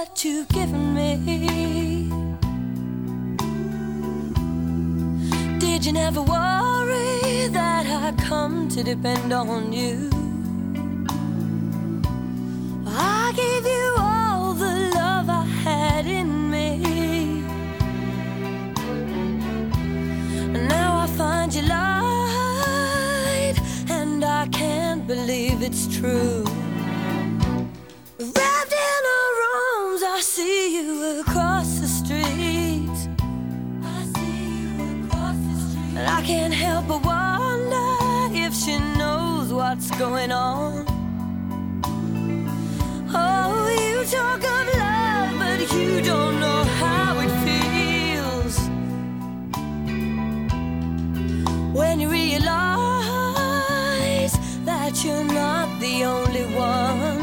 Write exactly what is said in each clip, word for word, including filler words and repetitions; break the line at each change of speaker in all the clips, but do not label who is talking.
that you've given me. Did you never worry that I'd come to depend on you? I gave you all the love I had in me, and now I find you lied, and I can't believe it's true. Wrapped in her arms, I see you across the street. I see you across the street, and I can't help but wonder if she knows what's going on. Oh, you talk of love, but you don't know how it feels when you realize that you're not the only one.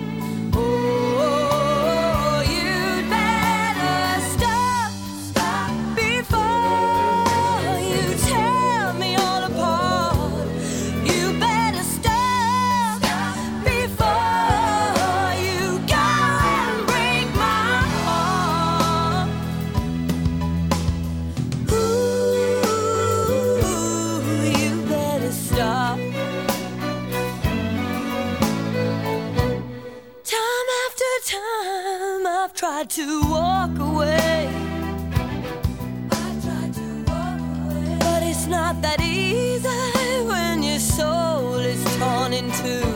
Oh, you'd better stop, stop before you tear me all apart. You better stop, stop before you go and break my heart. Ooh, you better stop. Time after time I've tried to walk away. I've tried to walk away, but it's not that easy when your soul is torn in two.